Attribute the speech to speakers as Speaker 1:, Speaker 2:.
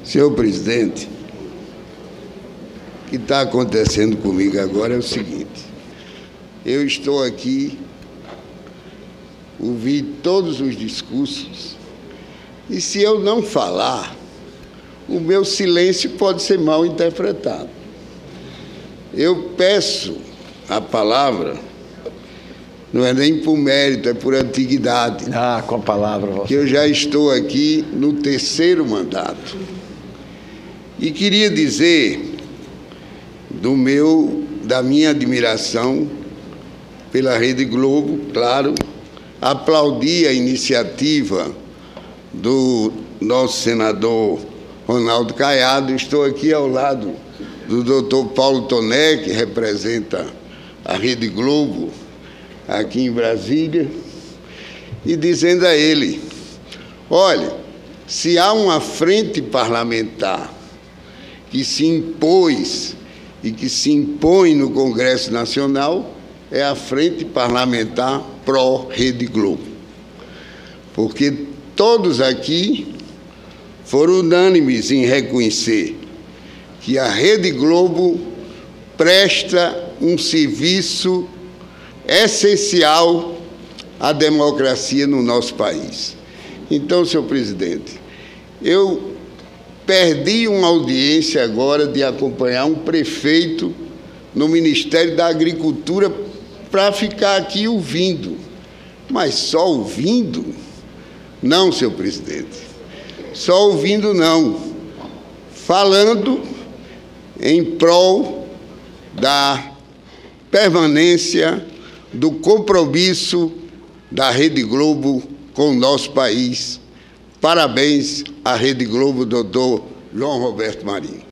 Speaker 1: Senhor presidente, o que está acontecendo comigo agora é o seguinte: eu estou aqui, ouvi todos os discursos, e se eu não falar, o meu silêncio pode ser mal interpretado. Eu peço a palavra, não é nem por mérito, é por antiguidade.
Speaker 2: Com a palavra.
Speaker 1: Que eu já estou aqui no 3º mandato. E queria dizer da minha admiração pela Rede Globo, claro, aplaudir a iniciativa do nosso senador Ronaldo Caiado. Estou aqui ao lado do doutor Paulo Toné, que representa a Rede Globo aqui em Brasília, e dizendo a ele: olha, se há uma frente parlamentar que se impôs e que se impõe no Congresso Nacional, é a Frente Parlamentar pró-Rede Globo. Porque todos aqui foram unânimes em reconhecer que a Rede Globo presta um serviço essencial à democracia no nosso país. Então, senhor presidente, eu perdi uma audiência agora de acompanhar um prefeito no Ministério da Agricultura para ficar aqui ouvindo. Mas só ouvindo? Não, senhor presidente. Só ouvindo não. Falando em prol da permanência do compromisso da Rede Globo com o nosso país. Parabéns à Rede Globo, doutor João Roberto Marinho.